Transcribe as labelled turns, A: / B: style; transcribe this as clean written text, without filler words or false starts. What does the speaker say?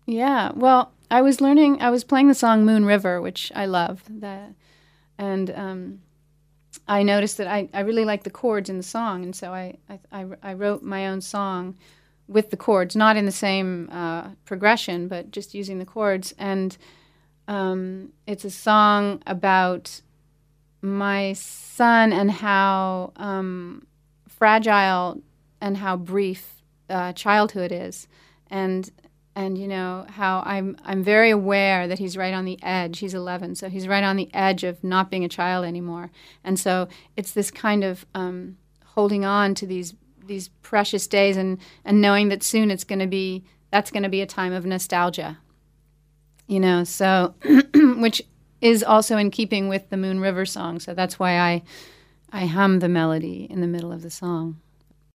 A: Yeah. Well, I was playing the song Moon River, which I love. And I noticed that I really like the chords in the song. And so I wrote my own song with the chords, not in the same progression, but just using the chords. And it's a song about my son and how fragile and how brief childhood is, and how I'm very aware that he's right on the edge. He's 11, so he's right on the edge of not being a child anymore. And so it's this kind of holding on to these precious days, and knowing that soon that's going to be a time of nostalgia. So which is also in keeping with the Moon River song. So that's why I hum the melody in the middle of the song.